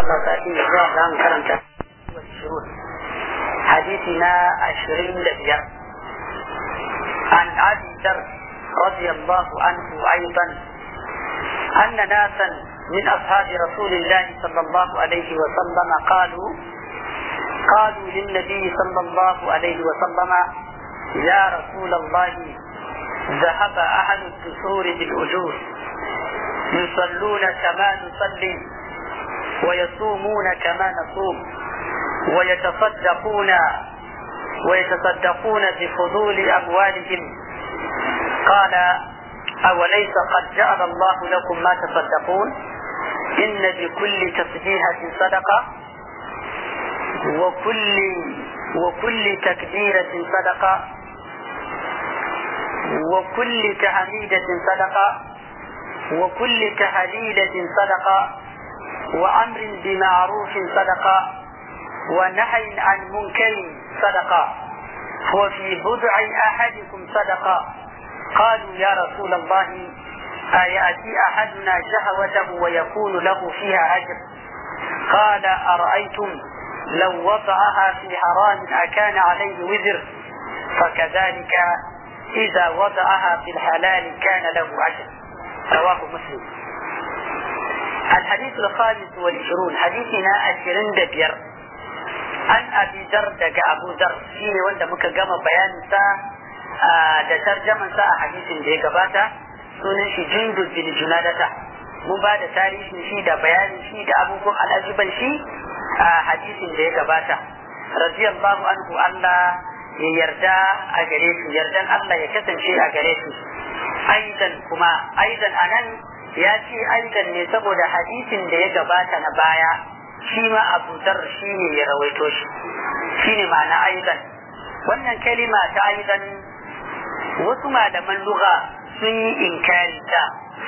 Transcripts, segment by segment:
الله سأتي الجواب عن كرمته حديثنا 25 عن أبي ذر رضي الله عنه أيضا أن ناسا من أصحاب رسول الله صلى الله عليه وسلم قالوا للنبي صلى الله عليه وسلم يا رسول الله ذهب أهل الدثور بالأجور يصلون كما نصلي ويصومون كما نصوم ويتصدقون بفضول أموالهم قال أوليس قد جعل الله لكم ما تصدقون إن بكل تسبيحة صدقة وكل تكبيرة صدقة وكل تحميدة صدقة وكل تهليلة صدقة وأمر بمعروف صدقة ونهي عن منكر صدقة وفي بضع أحدكم صدقة قالوا يا رسول الله أيأتي أحدنا شهوته ويكون له فيها أجر قال أرأيتم لو وضعها في حرام أكان عليه وزر فكذلك إذا وضعها في الحلال كان له أجر رواه مسلم. الحديث 25 حديثنا 25 عن أبي ذر دقى أبو ذر فيه وانت مكقام بيان da tarjaman sa a hadisin da ya gabata sunan shi Jundub bin Junadata mun ba da tarihin shi da bayanin shi da abubuwan al'ajiban shi a hadisin da ya gabata radiyallahu anhu Allah ya yarda a gare shi yardan Allah ya kasance a gare shi aidan anan ya ce aidan ne saboda hadisin da ya gabata na baya shi ma Abu Dharr shi ne ya rawaito shi shine ma'ana aidan wannan kalima ta aidan wasu malaman lugha sun yi inkari ta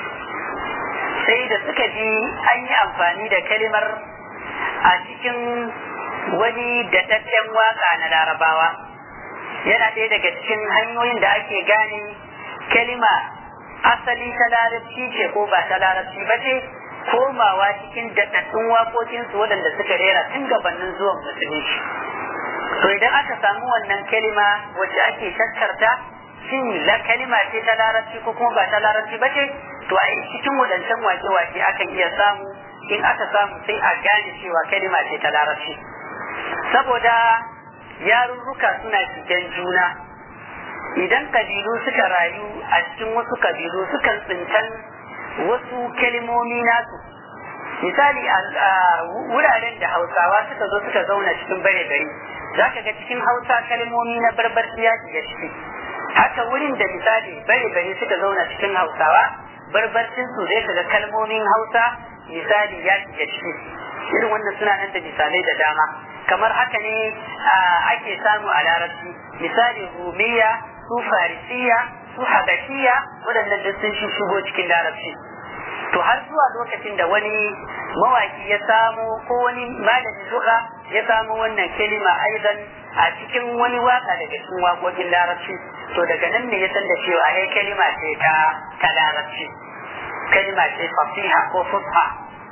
sai da suka ji an yi amfani da kalimar a cikin wani daɗaɗɗen waka na larabawa yana ɗaya daga cikin hanyoyin da ake gane kalima asali ta larabci ce ko ba ta larabci ba ce komawa cikin daɗaɗɗun waƙoƙinsu waɗanda suka rera tun gabanin zuwan musulunci to idan aka samu wannan kalima wacce ake shakkarta shin la kalima ce ta larabci ko kuma ba ta larabci ba ce to a cikin wadancan wake-wake akan iya samu in aka samu sai a gane cewa kalima ce ta larabci saboda yarurruka suna cikin juna idan kabilu suka rayu a cikin wasu kabilu sukan tsintan wasu kalimomi nasu misali a wuraren da hausawa suka zo suka zauna cikin bare-bare za ka ga cikin hausa kalimomi na barbarci ya shiga ciki haka wurin da misali bare-bare suka zauna cikin hausawa barbarcin su zai kaga kalmomin hausa misali ya shiga ciki irin wannan suna nan da misalai da dama kamar haka ne ake samu a larabci misali rumiya su farisiya su habashiya waɗannan da sun shigo cikin larabci to har zuwa lokacin da wani mawaki ya samu ko wani malamin lugha ya samu wannan kalima aidan a cikin wani waka daga cikin waƙoƙin larabci to daga nan ne ya san da cewa ai kalima ce ta larabci kalima ce fasiha ko fusha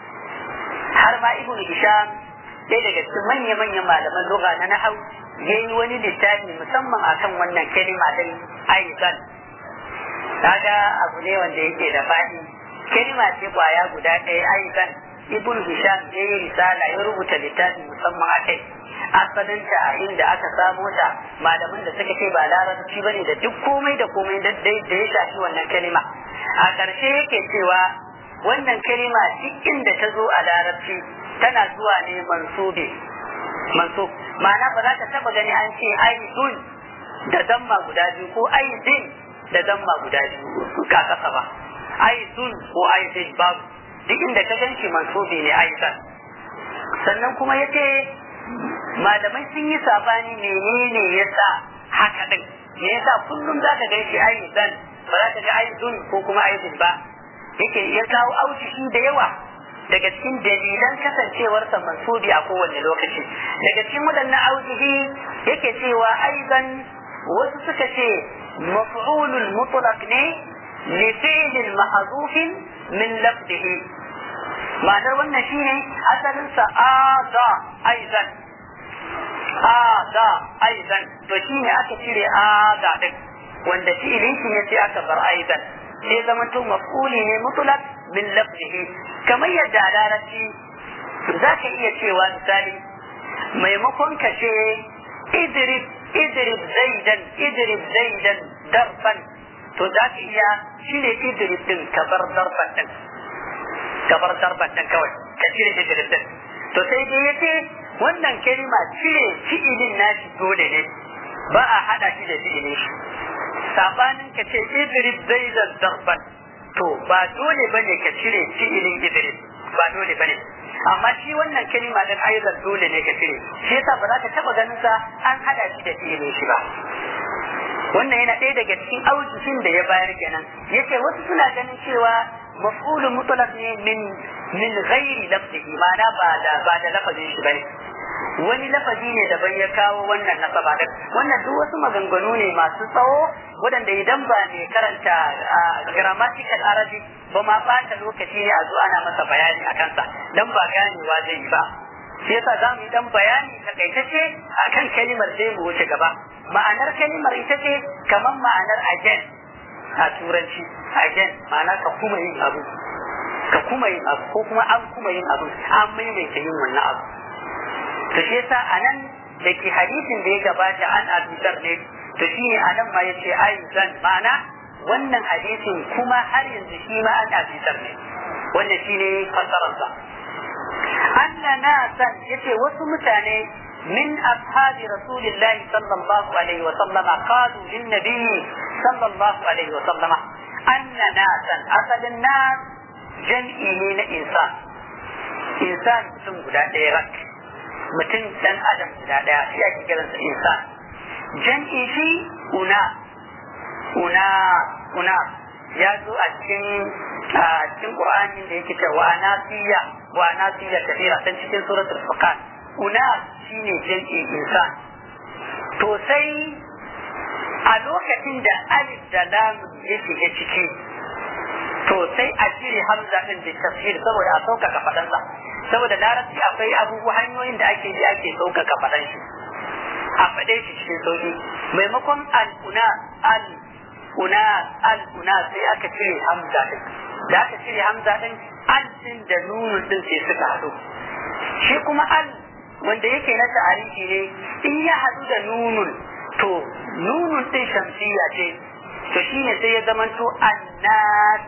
har ma ibnu hisham ɗaya daga cikin manya-manyan malaman lugha na nahau yayi wani littafi musamman akan wannan kalima din aidan kaga abu ne wanda yake da fadi kalima ce kwaya guda ɗaya aidan ibn hisham ya yi risala ya rubuta littafi musamman a kai asalinta a inda aka samo ta malaman da suka ce ba larabci bane da duk komai da ya shafi wannan kalima a ƙarshe yake cewa wannan kalima duk inda ta zo a larabci tana zuwa ne mansub ma'ana ba za ka taba gani an ce aidun da damma guda biyu ko aidin da damma guda biyu ka kasa ba aidun ko aidin babu duk inda ka ganci mansubi ne aidan sannan kuma yace malamai sun yi sabani menene yasa haka din me yasa kullum za ka ganci aidan ba za ka ga aidun ko kuma aidin ba yake ya kawo aushi da yawa daga cikin dalilan kasancewarsa mansubi a kowane lokaci daga cikin waɗannan aushi yake cewa aidan wasu suka ce maf'ulul mutlaq ne li fi'lin mahdhufin min lafzihi ma'anar wannan shine asalin sa aza aizan to shine aka cire aza din wanda fi'ilin shi ne sai aka bar aizan sai zama to maf'uli ne mutlaq min lafzihi kamar yadda a larabci zaka iya cewa misali maimakon ka ce idrib zaidan darban to za ka iya cire idrib din ka bar darban din kawai ka cire idrib din to sai dai yace wannan kalma cire fi'ilin nashi dole ne ba a hada shi da fi'ilin shi sabanin ka ce idrib zaidan darban to ba dole bane ka cire fi'ilin idrib ba dole bane amma shi wannan kalma din aizan dole ne ka cire shi yasa ba za ka taba ganin sa an hada shi da fi'ilin shi ba wannan yana ɗaya daga cikin aujishin da ya bayar kenan yace wasu suna ganin cewa maf'ul mutlaq ne min ghairi lafzihi ma'ana ba da lafazin shi bane wani lafazi ne daban ya kawo wannan nasaba din wannan duk wasu maganganu ne masu tsawo waɗanda idan ba mai karanta grammatical arabic ba ma ɓata lokaci ne a zo ana masa bayani a kansa dan ba ganewa zai yi ba shi yasa za mu yi dan bayani takaitacce akan kalimar sai mu wuce gaba ma'anar kalimar ita ce kamar ma'anar again a turanci again ma'ana ka kuma yin abu ko kuma an kuma yin abu an maimaita yin wannan abu to shi yasa anan da ke hadisin da ya gabata an abudar ne to shi ne anan ma yace aizan ma'ana wannan hadisin kuma har yanzu shi ma an abudar ne wannan shine fasararsa anna nasan yace wasu mutane min ashabi rasulillahi sallallahu alaihi wa sallama qalu lin nabiy sallallahu alaihi wa sallama anna nasan asalin nas jam'i ne na insan mutum guda ɗaya rak mutum dan adam guda ɗaya shi ake kiransa insan jam'i shi una ya zo a cikin Qur'ani da yake cewa wa anasiya kafira san cikin suratul furqan una shine jam'i insan to sai a lokacin da alif da lam ya shiga ciki to sai a cire hamza din da tafsir saboda a sauƙaƙa faɗansa saboda larabci akwai abubuwa hanyoyin da ake bi ake sauƙaƙa faɗan shi a faɗe shi cikin sauƙi maimakon al'una sai aka cire hamza din da aka cire hamza din al din da nunun din sai suka haɗu shi kuma al wanda yake na ta'arifi ne in ya haɗu da nunun to nunun din shamsiyya ce to shine sai ya zamanto annas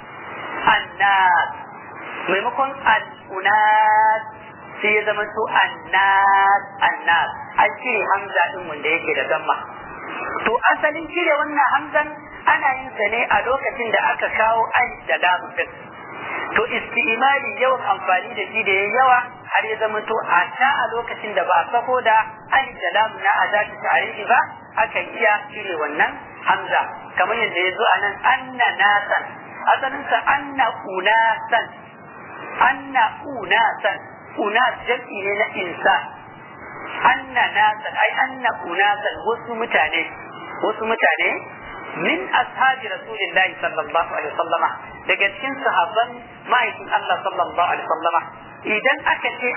maimakon al'unas sai ya zamanto annas an cire hamza din wanda yake da damma to asalin cire wannan hamzan ana yin sa ne a lokacin da aka kawo alif da lam din to istimali yawan amfani da shi da yayi yawa har ya zama to a ta a lokacin da ba a sako da alif da lam na azati ta'rifi ba akan iya cire wannan hamza kamar yadda ya zo a nan anna nasan asalin sa anna unasan unas jam'i ne na insan anna nasan ai anna unasan wasu mutane min ashabi rasulillahi sallallahu alaihi wasallama daga cikin sahabban ma'aikin Allah sallallahu alaihi wasallama idan aka ce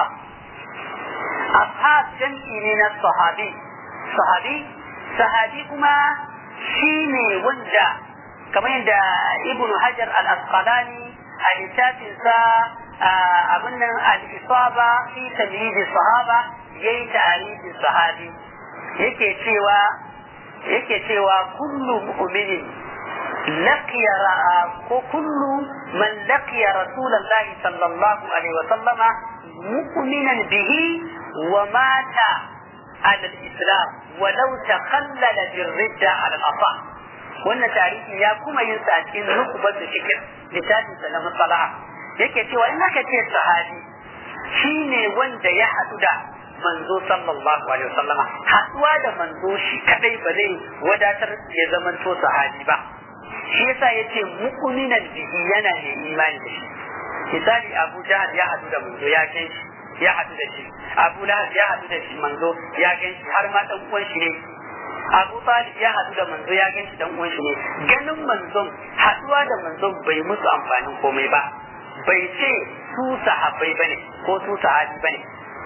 ashab jam'i ne na sahabi kuma shine wanda kamar yadda ibnu hajar al-asqalani a littafinsa abin nan al-isaba fi tamyiz sahaba yayi ta'arifin sahabi yake cewa kullu mu'minin laqiya ko kullu man laqiya rasulullahi sallallahu alaihi wa sallama mu'minan bihi wa mata ala al-islam walau takhallala bir-ridda ala al-asah wannan tarihi ya kuma yin sa cikin nukubar da shikir littafin sa na musalaha yake cewa in aka ce sahabi shine wanda ya haɗu da manzo sallallahu alaihi wasallama haɗuwa da manzo shi kadai ba zai wadatar ya zaman to sahabi ba shi yasa yace mu'minan bihi yana ne imani da shi misali Abu Jahal ya haɗu da manzo ya kai shi ya haɗu da shi Abu Lahab ya haɗu da shi manzo ya kai shi har ma dan uwan shi ne Abu Talib ya haɗu da manzo ya gan shi dan uwan shi ne ganin manzon haɗuwa da manzon bai musu amfanin komai ba bai ce su sahabbai bane ko su sahabi bane,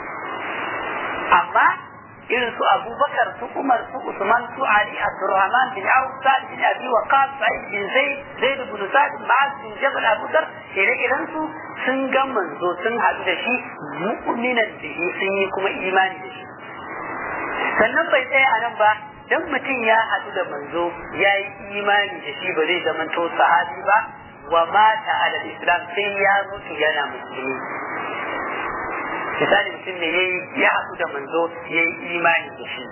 amma irin su Abubakar, su Umar, su Usman, su Ali, Abdurrahman bin Auf, Sa'd bin Abi Waqqas, Sa'id bin Zaid bin Sa'd, Ma'az bin Jabal, Abu Dhar, ire-iren su sun ga manzo sun haɗu da shi mu'minan bihi, sun yi kuma imani da shi. Sannan bai tsaya a nan ba, dan mutum ya haɗu da manzo ya yi imani da shi ba zai zamanto sahabi ba, wa mata ala islam sai ya mutu yana musulmi. Misali mutum ne ya haɗu da manzo ya yi imani da shi,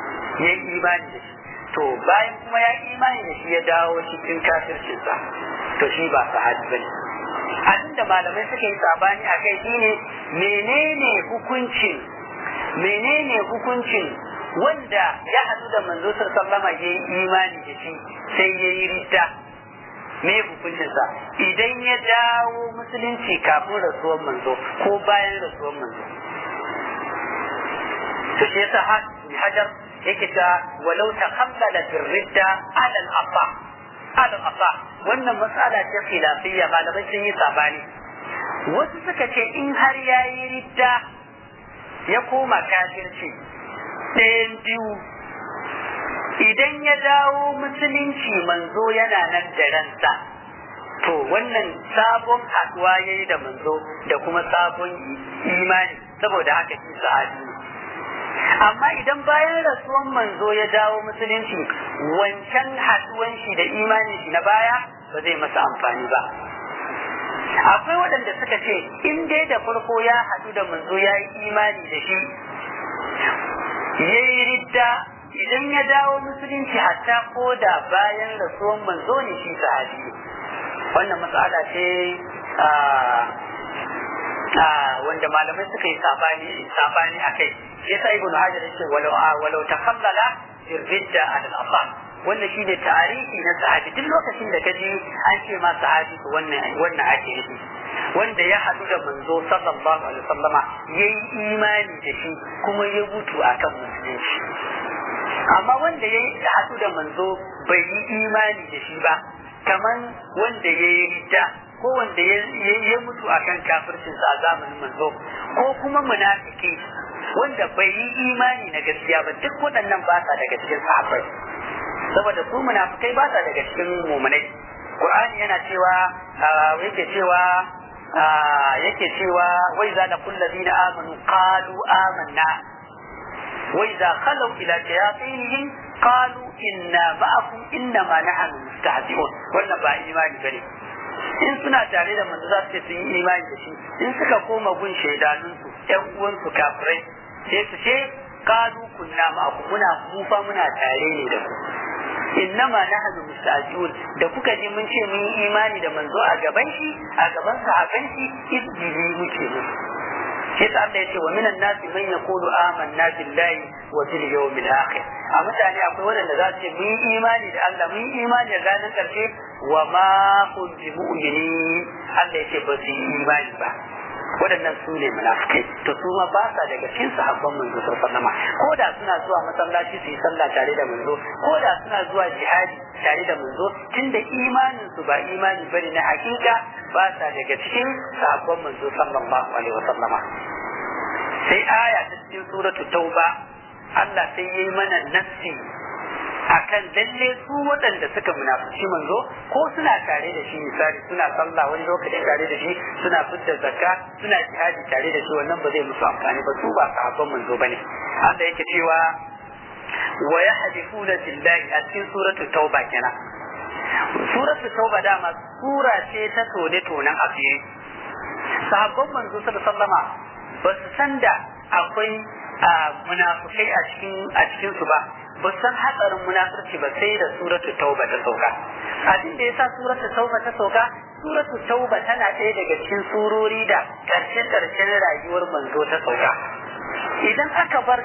to bayan kuma ya imani da shi ya dawo cikin kafircinsa, to shi ba sahabi bane. Abin da malamai suka yi sabani a kai shine menene hukuncin wanda ya haɗu da manzo sallama ya yi imani da shi sai ya yi ridda, me hukuncinsa idan ya dawo musulunci kafin rasuwar manzo ko bayan rasuwar manzo? to shi yasa Hajar yake ta walau takhammala birridda ala al-afa wannan matsala ce khilafiyya, malamai sun yi sabani. Wasu suka ce in har yayi ridda ya koma kafirci ɗayan biyu, idan ya dawo musulunci manzo yana nan da ransa, to wannan sabon haɗuwa ya yi da manzo da kuma sabon imani, saboda haka shi sahabi. Amma idan bayan rasuwan manzo ya dawo musulunci, wancan haɗuwan shi da imanin shi na baya ba zai masa amfani ba. Akwai waɗanda suka ce in dai da farko ya haɗu da manzo ya yi imani da shi, ya yi ridda, idan ya dawo musulunci hatta ko da bayan rasuwan manzo ne shi sahabi. Wannan matsala ce wanda malamai suka yi sabani a kai. Yasa Ibn Hajar yake walau takhammala ridda al-asal, wannan shine tarihi na sahabi. Duk lokacin da kaji an ce ma sahabi to wannan ake nufi, wanda ya haɗu da manzo sallallahu alaihi wasallama yayi imani da shi kuma ya mutu akan musulunci. Amma wanda ya haɗu da manzo bai yi imani da shi ba, kaman wanda ya yi ridda ko wanda ya mutu akan kafircinsa a zamanin manzo, ko kuma munafiki wanda bai yi imani na gaskiya ba, duk waɗannan ba sa daga cikin sahabbai, saboda su munafikai ba sa daga cikin mu'minai. Qur'ani yana cewa yake cewa wai za da kullu ladina amanu qalu amanna wa idza khalu ila shayatinihim qalu inna ma'akum innama nahnu mustahzi'un. Wannan ba imani bane. In suna tare da manzo za su ce sun yi imani da shi, in suka koma gun shaidanunsu ƴan uwansu kafirai sai su ce qalu kunna ma'akum, muna tare ne da ku. innama nahnu musta'jilun, da kuka ji mun ce mun yi imani da manzo a gaban shi, a gaban sahaban shi, izgili muke mu. Sai ta Allah ya ce wa minan nasi man yaqulu amanna billahi wa bil yawmil akhir. A mutane akwai wanda za su ce mun yi imani da Allah, mun yi imani da ranar karshe, wa ma hum bi mu'minin. Allah ya ce ba su yi imani ba. Waɗannan su ne munafikai, to su ma ba sa daga cikin sahabban manzo sallallahu alaihi wasallam. Ko da suna zuwa masallaci su yi sallah tare da manzo, ko da suna zuwa jihadi tare da manzo, tunda imanin su ba imani bane na hakika, ba sa daga cikin sahabban manzo sallallahu alaihi wasallam. Sai aya ta cikin suratul tauba, Allah sai yayi mana nassi akan lalle su waɗanda suka munafici manzo, ko suna tare da shi, misali suna sallah wani lokaci tare da shi, suna fitta zakka, suna jihadi tare da shi, wannan ba zai musu amfani ba, su ba sahabban manzo bane. Allah yake cewa wa yahdifuna billahi a cikin suratul tauba kenan. Suratul tauba dama sura ce ta tonen asiri. Sahabban manzo sallallahu alaihi wasallama ba su san da akwai munafikai a cikin su ba san hatsarin munafurci ba sai da suratul tauba ta sauka. Abin da yasa suratul tauba ta sauka, suratul tauba tana ɗaya daga cikin surori da karshen rayuwar manzo ta sauka. Idan aka bar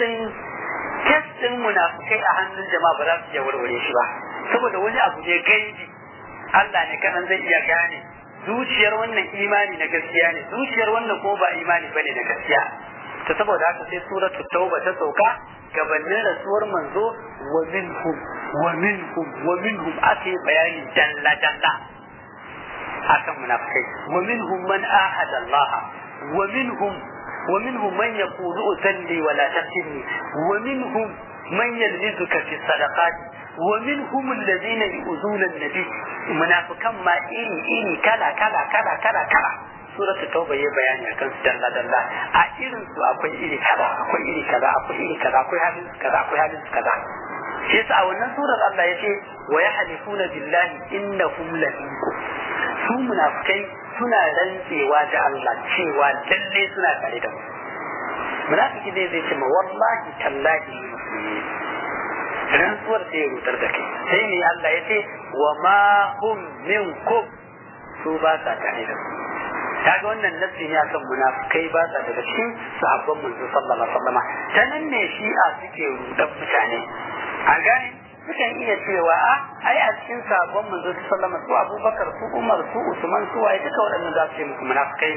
kes din munafikai a hannun jama'a ba za su iya warware shi ba, saboda wani abu ne gaibi, Allah ne kaɗan zai iya gane zuciyar wannan imani na gaskiya ne, zuciyar wannan ko ba imani bane na gaskiya. To saboda haka sai suratul tauba ta sauka gabanin rasuwar manzo, wa minhum ake bayani dalla akan munafikai wa minhum man ahada Allah wa minhum man yaqulu usalli wa la taftinni wa minhum man yalmizuka fi sadaqat wa minhum alladhina yu'zuna an-nabi munafikan ma iri kala suratu tauba ya bayani akan su dalla a irin su akwai iri kaza akwai halin su kaza shi yasa a wannan surar Allah ya ce wa yahlifuna billahi innahum laminkum su munafikai suna rantsewa da Allah cewa lalle suna tare da mu munafiki zai ce ma wallahi tallahi musulmi rantsuwar sai ya rutar da kai sai ne Allah ya ce wa ma hum minkum su ba sa tare da mu kaga wannan nafsi ne akan munafikai ba sa daga cikin sahabban manzo sallallahu alaihi wasallam ta nan ne shi'a suke rudan mutane an gane sukan iya cewa ai a cikin sahabban manzo sallallahu alaihi wasallam su Abubakar su Umar su Usman su waye duka waɗannan za su yi muku munafikai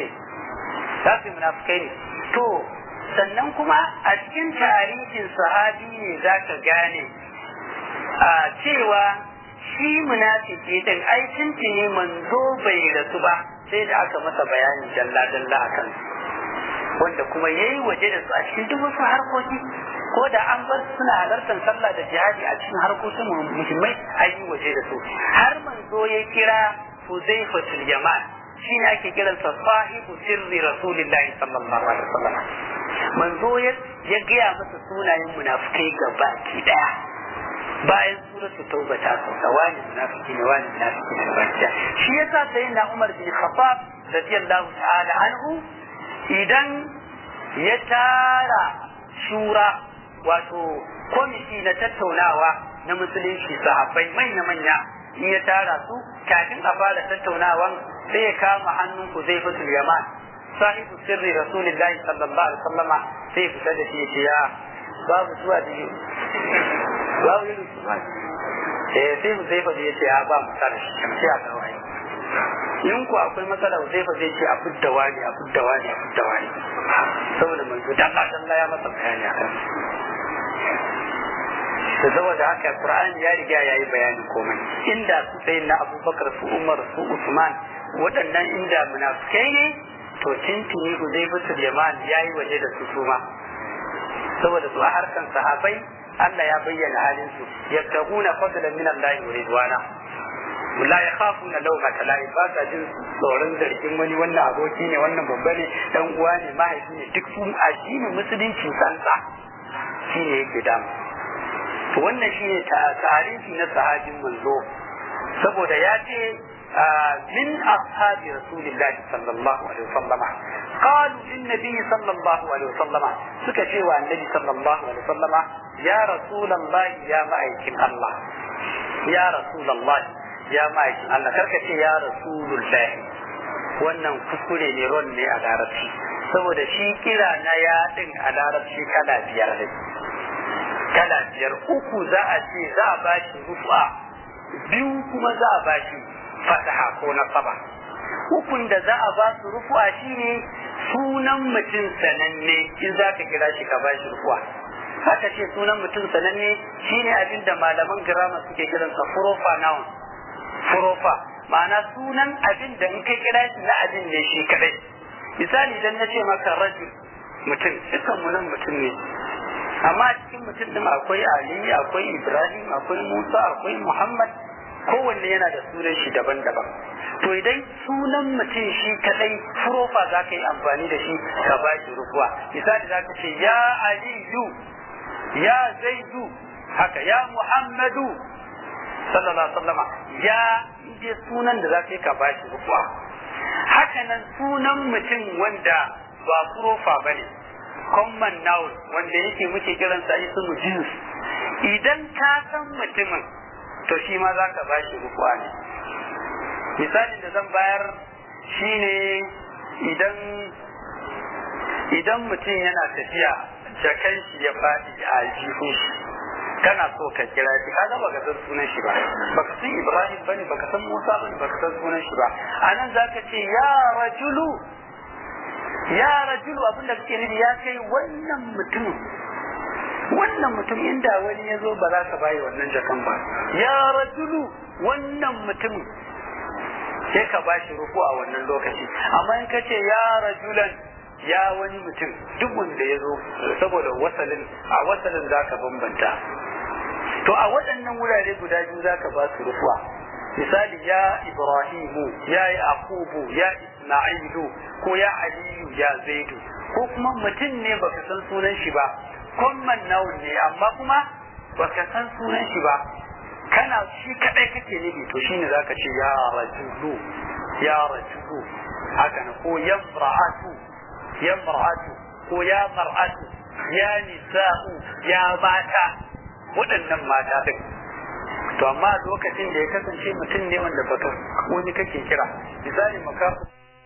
ne to sannan kuma a cikin tarihin sahabi ne zaka gane cewa shi munafiki din ai tuntune manzo bai rasu ba sai da aka masa bayani dalla akan wanda kuma yayi waje da su a cikin duk wasu harkoki ko da an bar suna halartar sallah da jihadi a cikin harkokin muhimmai an yi waje da su har manzo ya kira Huzaifatul Yaman shi ne ake kiransa sahibu sirri rasulillahi sallallahu alaihi wasallam manzo ya gaya masa sunayen munafikai gaba ki daya bayan suratul tauba ta sauka wani munafiki ne bakiya shi yasa sayyidina Umar bin Khattab radiyallahu ta'ala anhu idan ya tara shura wato komiti na tattaunawa na musulunci sahabbai manya in ya tara su kafin a fara tattaunawan sai ya kama hannun Huzaifatul Yaman sahibu sirri rasulillahi sallallahu alaihi wasallama sai ya fita da shi ya babu zuwa da babu yin su ba sai mu zai ya ce ba matsala shi kamshi a kawai in ku akwai matsala zai ce a fudda wani saboda manzo dalla ya masa bayani akan da saboda haka Qur'ani ya riga yayi bayani komai inda su sai na Abubakar su Umar su Usman waɗannan inda munafikai ne to tintini Huzaifatul Yaman yayi waje da su suma saboda su a harkan sahabai Allah ya bayyana halin su yattaquna fadlan min Allah wa ridwana la yakhafuna lawmata la'im ba sa jin tsoron zargin wani wannan aboki ne wannan babba ne dan uwa ne mahaifi ne duk sun addinin musulunci sansa shine yake damu to wannan shine tarihi na sahabin manzo saboda ya ce min ashabi rasulillah sallallahu alaihi wasallam qalu lin nabiy sallallahu alaihi wasallam suka ce wa annabi sallallahu alaihi wasallam ya rasulullah ya ma'aikin Allah ya rasulullah ya ma'aikin Allah karka ce ya rasulullah wannan kuskure ne ron ne a larabci saboda shi kira na ya din a larabci kala biyar ne kala biyar uku za a ce za a bashi rufa biyu kuma za a bashi fataha ko nasaba ukun da za a ba su rufa shine sunan mutum sananne in za ka kira shi ka bashi rufa haka ce sunan mutum sananne shine abin da malaman girama suke kiransa furofa noun furofa ma'ana sunan abin da in kai kira shi na abin ne shi kadai misali idan na ce maka rajul mutum dukkan mu nan mutum ne amma cikin mutum din akwai Ali akwai Ibrahim akwai Musa akwai Muhammad kowanne yana da sunan shi daban-daban to idan sunan mutum shi kadai furofa za ka yi amfani da shi ka ba shi rufuwa misali za ka ce ya Aliyu ya Zaidu haka ya Muhammadu sallallahu alaihi wasallam ya je sunan da za ka yi ka ba shi rufuwa haka nan sunan mutum wanda ba furofa bane common noun wanda yake muke kiransa ismu jins idan ka san mutumin to shi ma za ka bashi rufuwa ne misalin da zan bayar shine idan mutum yana tafiya jakan shi ya faɗi a aljihun shi kana so ka kira shi kaga baka san sunan shi ba baka san Ibrahim bane baka san Musa bane baka san sunan shi ba anan zaka ce ya rajulu abinda kake nufi ya kai wannan mutum inda wani ya zo ba za ka bayi wannan jakan ba ya rajulu wannan mutum sai ka bashi rufu a wannan lokaci. Amma in ka ce ya rajulan, ya wani mutum, duk wanda ya zo, saboda wasalin za ka bambanta. To a waɗannan wurare guda biyu za ka ba su rufuwa. Misali ya Ibrahimu, ya Yaqubu, ya Isma'ilu, ko ya Aliyu, ya Zaidu, ko kuma mutum ne baka san sunan shi ba, common noun ne amma kuma baka san sunan shi ba, kana shi kadai kake nufi, to shine zaka ce ya rajulu, ya rajulu, haka ne, ko yamra'atu, yamra'atu, ko ya mar'atu, ya nisa'u, ya mata, waɗannan mata din. To amma lokacin da ya kasance mutum ne wanda baka wani kake kira, misali makafu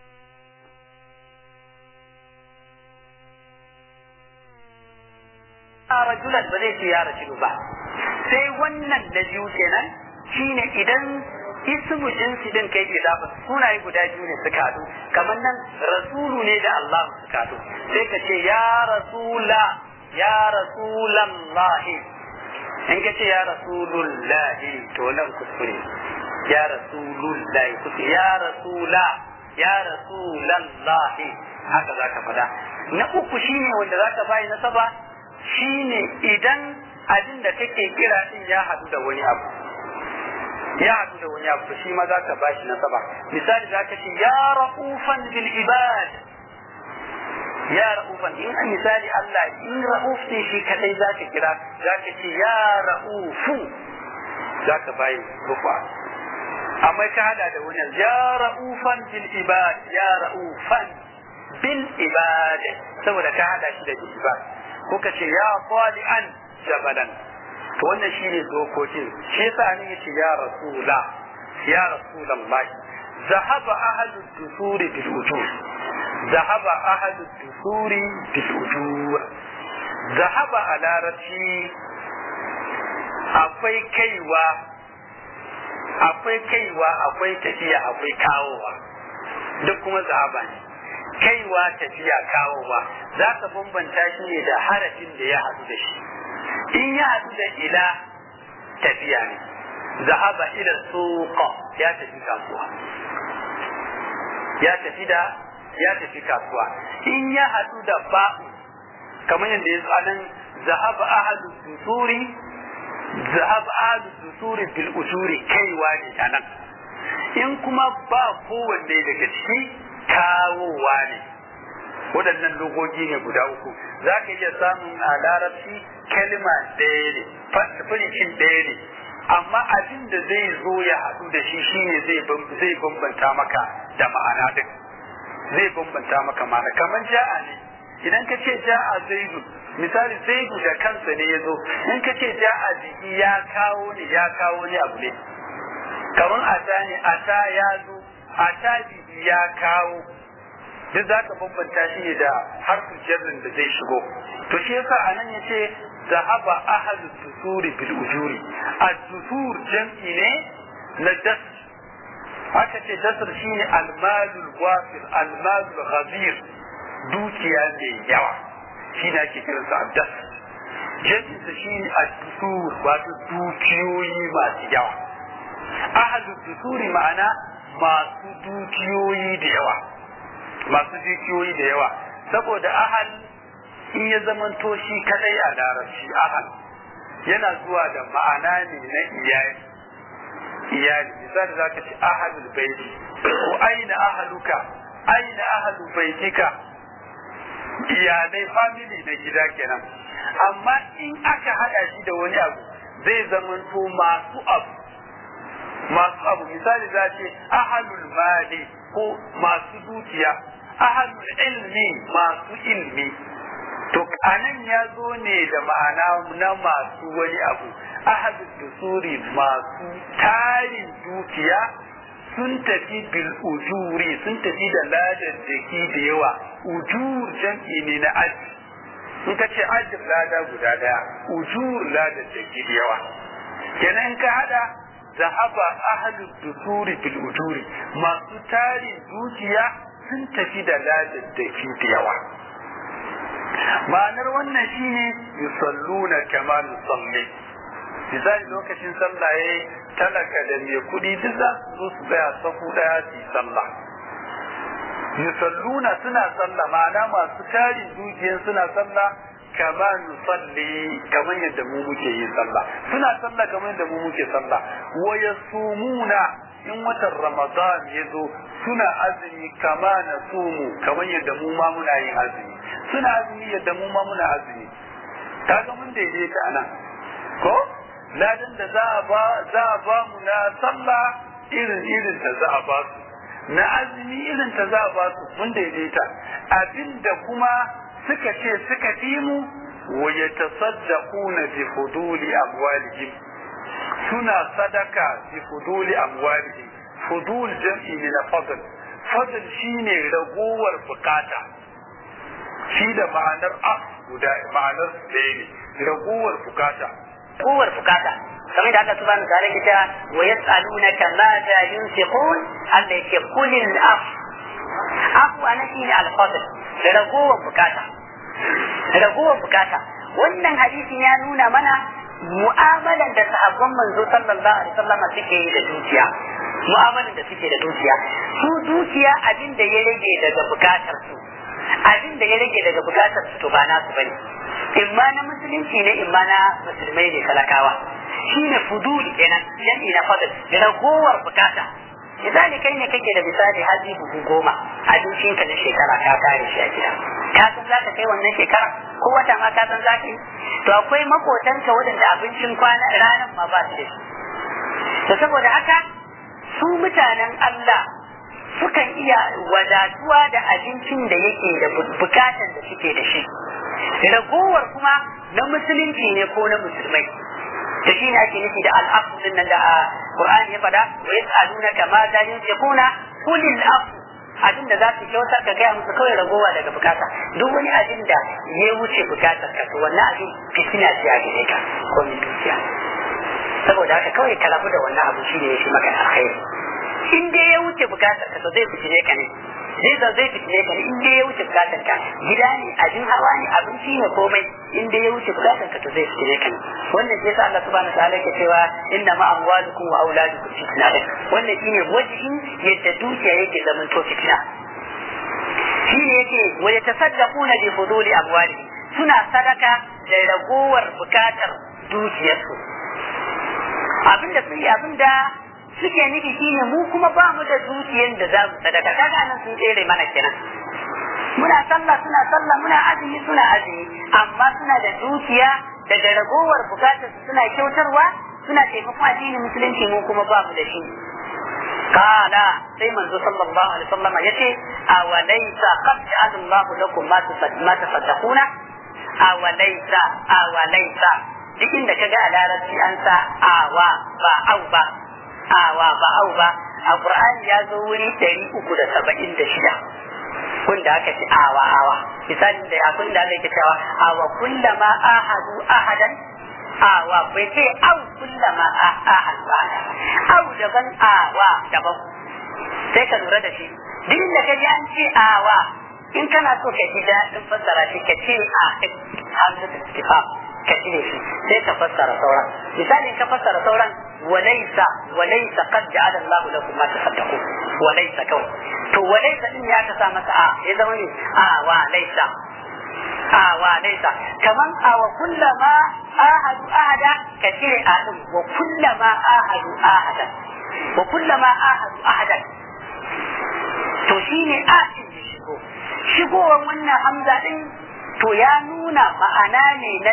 rajulan ba zai ce ya rajulu ba. Sai wannan da biyu kenan shine idan ismu jinsi din kai idafa sunaye guda biyu ne suka hadu, kamar nan rasulu ne da Allah suka hadu, sai ka ce ya rasula, ya rasulallahi. In ka ce ya rasulullahi to nan kuskure, ya rasulullahi kuskure, ya rasula, ya rasulallahi, haka za ka faɗa. Na uku shine wanda za ka bayi nasaba, shine idan abin da kake kira din ya hadu da wani abu, ya hadu da wani abu, shi ma za ka bashi nasaba. Misali za ka ce ya ra'ufan bil ibad, ya ra'ufan, in a misali Allah in ra'uf ne shi kadai za ka kira, za ka ce ya ra'ufu, za ka bayi rufa. Amma ka hada da wani ya ra'ufan bil ibad, ya ra'ufan bil ibad, saboda ka hada shi da bil ibad. Ko ka ce ya qali'an jabalan, to wannan shine dokokin. Shi yasa ne yace ya rasula, ya rasulullahi. Zahaba ahlu dusuri bil ujur, zahaba ahlu dusuri bil ujur. Zahaba a larabci akwai kaiwa, akwai tafiya, akwai kawowa, duk kuma zahaba ne. Kaiwa, tafiya, kawowa za ka bambanta shi ne da harafin da ya haɗu da shi. In ya haɗu da ila, tafiya ne. Zahaba ila suqa, ya tafi kasuwa, ya tafi kasuwa. In ya haɗu da ba'u, kamar yadda ya tsanan zahaba ahadu dusuri bil ujuri, kaiwa ne anan. In kuma ba kowanne daga ciki, kawowa ne. Waɗannan logogi ne guda uku. Za ka iya samun a larabci kalma ɗaya ne, furicin ɗaya ne, amma abin da zai zo ya haɗu da shi shine zai bambanta maka da ma'ana ɗin, zai bambanta maka ma'ana. Kamar ja'a ne, idan ka ce ja'a zaidu, misali zaidu da kansa ne ya zo, in ka ce ja'a jiki ya kawo ne abu ne. Kamar ata ne, ata ya zo, ata jiki ya kawo, duk za ka bambanta shi ne da harfin jarrin da zai shigo. To shi yasa anan yace zahaba ahadu dusuri bil ujuri. ad-dusur jam'i ne na das. Haka ce dasr shine al-malul wafir, al-malul ghazir, dukiya mai yawa, shi ne ake kiransa ad-das. Jam'in sa shine ad-dusur, wato dukiyoyi masu yawa. Ahadu dusuri ma'ana masu dukiyoyi da yawa, masu dukiyoyi da yawa. Saboda ahal in ya zamanto shi kadai a larabci, ahal yana zuwa da ma'ana ne na iyali. Misali za ka ce ahalul baiti, ko aina ahaluka, aina ahalu baitika, iyalai, family na gida kenan. Amma in aka hada shi da wani abu, zai zamanto masu abu. Misali za ce ahalul mali, ko masu dukiya, ahalul ilmi, masu ilmi. To anan ya zo ne da ma'ana na masu wani abu. Ahalul dusuri, masu tarin dukiya, sun tafi bil ujuri, sun tafi da ladar jaki da yawa. Ujur jam'i ne na aji. In ka ce ajin lada guda daya, ujur ladar jaki da yawa. Kenan ka hada zahaba ahalul dusuri bil ujuri, masu tarin dukiya sun tafi da ladar jaki da yawa. Ma'anar wannan shine yusalluna kama nusalli. Misali lokacin sallah yayi talaka da mai kuɗi duk za su zo su tsaya sahu ɗaya su yi sallah yusalluna suna sallah ma'ana masu tarin dukiyar suna sallah kama nusalli kamar yadda mu muke yin sallah suna sallah kamar yadda mu muke sallah wa yasumuna in watan ramadan ya zo suna azumi kama nasumu kamar yadda mu ma muna yin azumi suna azumi yadda mu ma muna azumi kaga mun daidaita anan ko ladan da za a ba mu na sallah irin da za a ba su na azumi irin ta za a ba su mun daidaita abinda kuma suka ce suka fi mu wa yatasaddaquna bi fuduli amwalihim suna sadaka bi fuduli amwalihim fudul jam'i min fadl fadl shine ragowar bukata shi da ma'anar guda ma'anar ɗaya ne ragowar bukata kamar da Allah subhanahu wa ta'ala yake cewa wa yas'alunaka ma za yunfiqun Allah yake kulil afu ana shine al-fadl ragowar bukata wannan hadisin ya nuna mana mu'amalan da sahabban manzo sallallahu alaihi wasallam suke yi da dukiya mu'amalan da suke da dukiya su dukiya abin da ya rage daga bukatar su to ba nasu bane imma na musulunci ne imma na musulmai ne talakawa shine fudul kenan yani na fadl ragowar bukata idan kai ne kake da misali haji buhu 10 abincin ka na shekara ka kare shi a gida ka san zaka kai wannan shekara ko wata ma ka san zaka yi to akwai makotanka wadanda abincin kwana ranan ma ba su da shi to saboda haka su mutanen Allah sukan iya wadatuwa da abincin da yake da bukatan da suke da shi ragowar kuma na musulunci ne ko na musulmai da shi ne ake nufi da al'afu din nan da Qur'ani ya faɗa wa yas'alunaka ma za yunfiquna qulil afu abin da za su kyautar ka gaya musu kawai ragowa daga bukata duk wani abin da ya wuce bukatar ka to wannan abin fitina ce a gare ka ko min dukiya saboda haka kawai ka rabu da wannan abu shi ne ya shi maka alkhairi in dai ya wuce bukatar ka to zai fitine ka ne zai fitine ka ne in dai ya wuce bukatar ka gida ne abin hawa ne abinci ne komai in dai ya wuce bukatar ka to zai fitine ka ne wannan shi yasa Allah subhanahu wa ta'ala ke cewa inna ma amwalukum wa auladukum fitna wannan shine wajhin yadda dukiya yake zaman to fitna shine yake wa yatasaddaquna bi fuduli amwali suna sadaka da ragowar bukatar dukiyarsu abinda suke nufi shine mu kuma ba mu da dukiyar da za mu sadaka kaga anan sun tsere mana kenan muna sallah suna sallah muna azumi suna azumi amma suna da dukiya daga ragowar bukatar suna kyautarwa suna taimakon addinin musulunci mu kuma ba mu da shi kana sai manzo sallallahu alaihi wasallam yace awalaysa qad ja'ala Allahu lakum ma tasaddaquna awalaysa duk inda kaga a larabci an sa awa ba au ba a Qur'ani ya zo wuri 376 kun da aka ce awa misali da abin da aka cewa awa kullama ahadu ahadan awa bai ce au kullama ahadu ahadan au daban awa daban sai ka lura da shi duk da kaji an ce awa in kana so ka ji daɗin fassara shi ka ce hamzatul istifham ka cire shi sai ka fassara sauran misali ka fassara sauran walaysa qad ja'ala Allahu lakum ma tasaddaqu walaysa kawai to walaysa din ya ka sa masa ya zama ne wa laysa kaman wa kullama ahadu ahada ka cire din wa kullama ahadu ahada to shine din shigowar wannan hamza din to ya nuna ma'ana ne na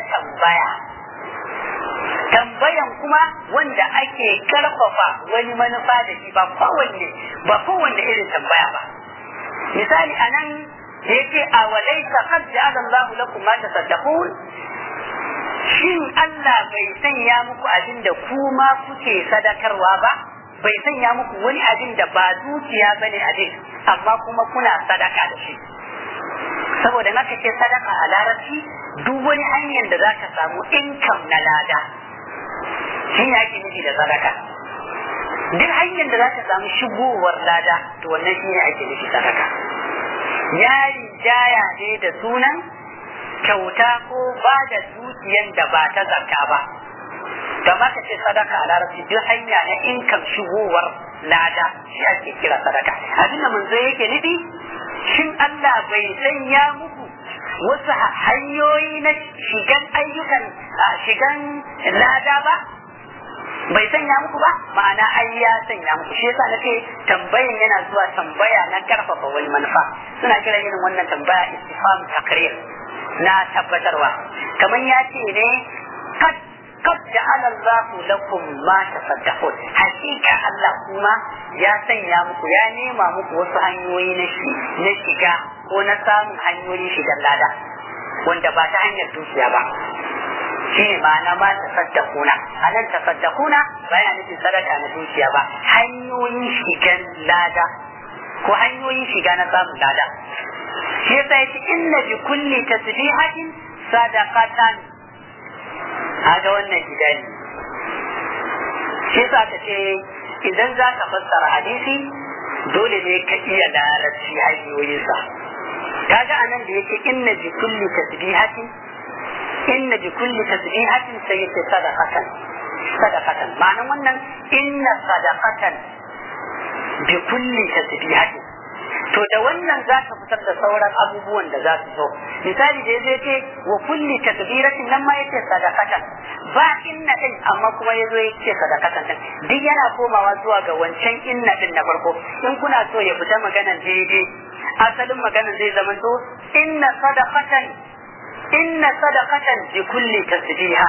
tambayan kuma wanda ake karfafa wani manufa da shi ba kowanne irin tambaya ba misali anan da yake a walaysa qad ja'ala Allahu lakum ma tasaddaqun shin Allah bai sanya muku abin da kuma kuke sadakarwa ba bai sanya muku wani abin da ba dukiya bane abin amma kuma kuna sadaka da shi saboda naka ce sadaka a larabci duk wani hanyar da zaka samu income na lada shi ne ake nufi da sadaka duk hanyar da zaka samu shigowar lada to wannan shi ne ake nufi sadaka yari jaya ne da sunan kyauta ko ba da dukiyan da ba ta zakka ba kama ka ce sadaka a larabci duk hanya na income shigowar lada shi ake kira sadaka. Abinda manzo yake nufi shin Allah bai sanya muku wasu hanyoyi na shigan ayyukan shigan lada ba, bai sanya muku ba, ma'ana ai ya sanya muku. Shi yasa nake tambayan yana zuwa tambaya na karfafa wani manufa, suna kira irin wannan tambaya istifham takrir na tabbatarwa. Kamar ya ce ne qad ja'ala Allahu lakum ma tasaddaqun, hakika Allah kuma ya sanya muku, ya nema muku wasu hanyoyi na shiga ko na samun hanyoyin shigar lada wanda ba ta hanyar dukiya ba. Shi ne ma'ana ma tasaddaquna. A nan tasaddaquna ba yana nufin sadaka na dukiya ba, hanyoyin shigar lada ko hanyoyin shiga na samun lada. Shi yasa yace inna bi kulli tasbihatin sadaqatan. Haga wannan gidani. Shi yasa ka ce idan za ka fassara hadisi dole ne ka iya larabci hanyoyinsa. Kaga anan da yake inna bi kulli tasbihatin sai yake sadaqatan ma'anan wannan inna sadaqatan bi kulli tasbihatin. To da wannan za ka fitar da sauran abubuwan da za su zo. Misali da zai ce wa kulli takbiratin nan ma yace sadaqatan, ba inna din amma kuma yazo yace sadaqatan din. Duk yana komawa zuwa ga wancan inna din na farko. In kuna so ya fita maganar daidai, asalin maganar zai zama to inna sadaqatan bi kulli tasbiha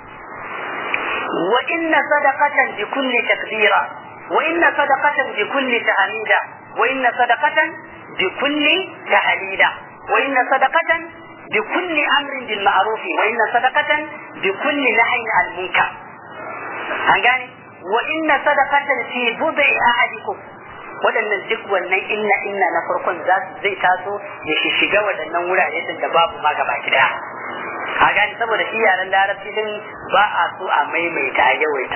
wa inna sadaqatan bi kulli takbira wa inna sadaqatan bi kulli tahmida wa inna sadaqatan bi kulli tahlila wa inna sadaqatan bi kulli amrin bil ma'ruf wa inna sadaqatan bi kulli nahyin al munkar. An gane wa inna sadaqatan fi bud'i ahadikum, waɗannan duk wannan inna na farkon zai taso ya shiga waɗannan wurare din da babu ma gaba daya. A gani saboda shi yaren larabci din ba a so a maimaita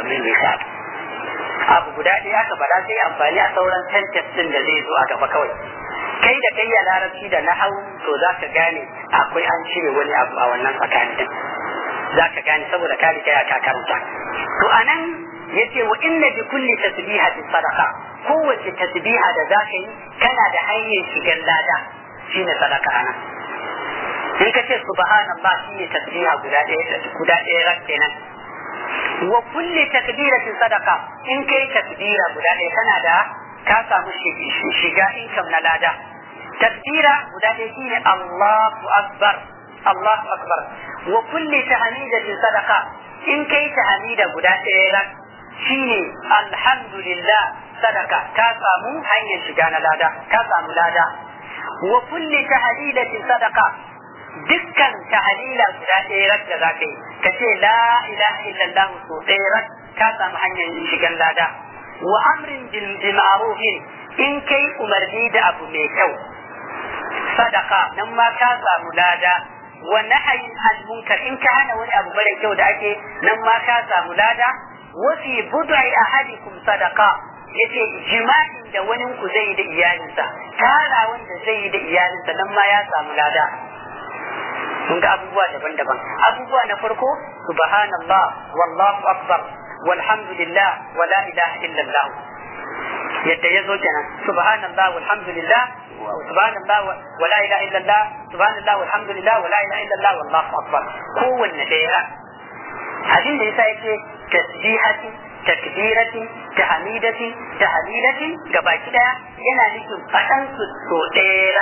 abu guda ɗaya aka bada sai amfani a sauran sentence din da zai zo a gaba kawai. Kai da kai ya larabci da nahawu to za ka gane akwai an cire wani abu a wannan tsakani din, za ka gane saboda ka riga ka karanta. To anan yace wa inna bi kulli tasbihatin sadaqa, kowace tasbiha da za ka yi kana da hanyar shigar lada, shine sadaka ana. In ka ce subhanallah shine tasbiha guda ɗaya kenan. Wa kulli takbiratin sadaqa, in kai takbira guda ɗaya kana da ka samu shiga income na lada. Takbira guda ɗaya shine Allahu akbar. Wa kulli tahmidatin sadaqa, in kai tahmida guda ɗaya shine alhamdulillah sadaka, ka samu hanyar shiga na lada, ka samu lada. Wa kulli tahlilatin sadaqa, dukkan tahlila guda ɗaya da za ka yi ka ce la ilaha illallah so ɗaya ka samu hanyar shigan lada. Wa amrin bil ma'rufin, in kai umarni da abu mai kyau sadaka, nan ma ka samu lada. Wa nahyin al munkar, in ka hana wani abu mara kyau da ake, nan ma ka samu lada. Wa fi bud'i ahadikum sadaqa, yace jima'in da wani ku zai da iyalinsa, tara wanda zai da iyalinsa, nan ma ya samu lada. Mun ga abubuwa daban-daban. Abubuwa na farko subhanallah wallahu akbar walhamdulillah wa la ilaha illallah, yadda yazo kenan subhanallah walhamdulillah subhanallah wa la ilaha illallah subhanallah walhamdulillah wa la ilaha illallah wallahu akbar, kowanne daya. Hadin da yasa yake tasbihati takbirati tahmidati tahlilati gabaki daya yana nufin fadan su so daya.